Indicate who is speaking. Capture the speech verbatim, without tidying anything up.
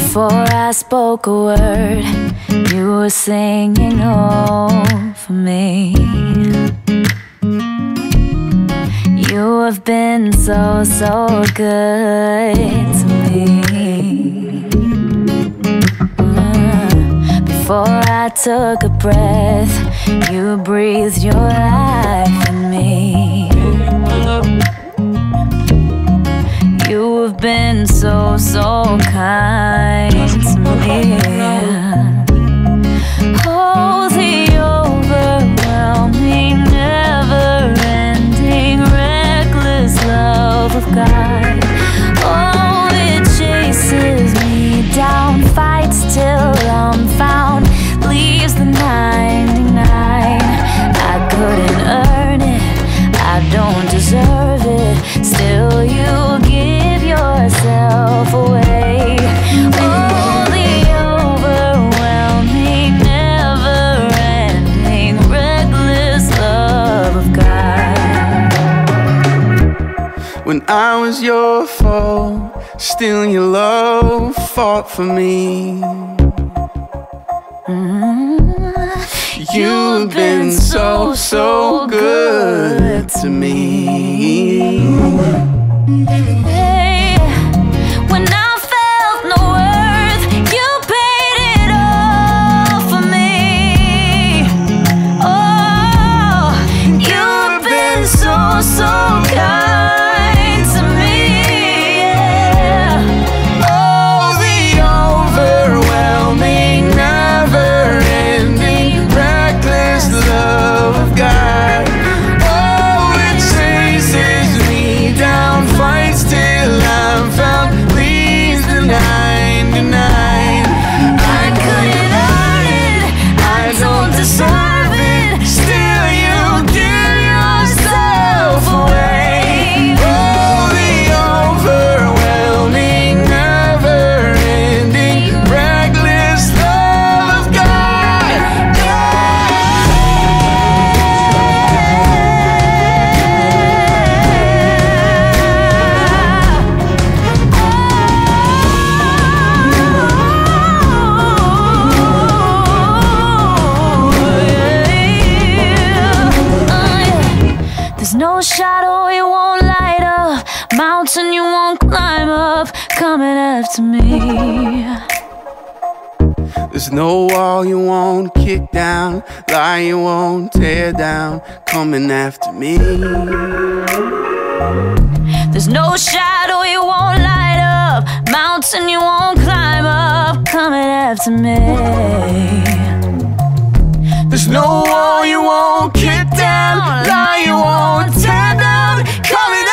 Speaker 1: Before I spoke a word, you were singing over me. You have been so, so good to me. uh, Before I took a breath, you breathed your life in me. You have been so, so kind to me. Oh, the overwhelming, never-ending, reckless love of God. Oh, it chases me down, fights till I'm found, leaves the ninety-nine. I couldn't earn it, I don't deserve it, still you give yourself away. Oh, the overwhelming, never-ending, reckless love of God.
Speaker 2: When I was your foe, still your love fought for me.
Speaker 1: mm-hmm.
Speaker 2: You've been so, so good to me.
Speaker 1: Hey, when I felt no worth, you paid it all for me. Oh, you've been so, so kind to me. Yeah.
Speaker 2: Oh, the overwhelming, never-ending, reckless love of God. Oh, it chases me down, fights till I'm found, leaves the ninety-nine.
Speaker 1: I couldn't earn it, I don't deserve it, still you give yourself away.
Speaker 2: Oh, the overwhelming, never-ending, reckless love of God.
Speaker 1: There's no shadow you won't light up, mountain you won't climb up, coming after me.
Speaker 2: There's no wall you won't kick down, lie you won't tear down, coming after me.
Speaker 1: There's no shadow you won't light up, mountain you won't climb up, coming after me.
Speaker 2: There's no wall you won't kick down, lie you won't tear down, coming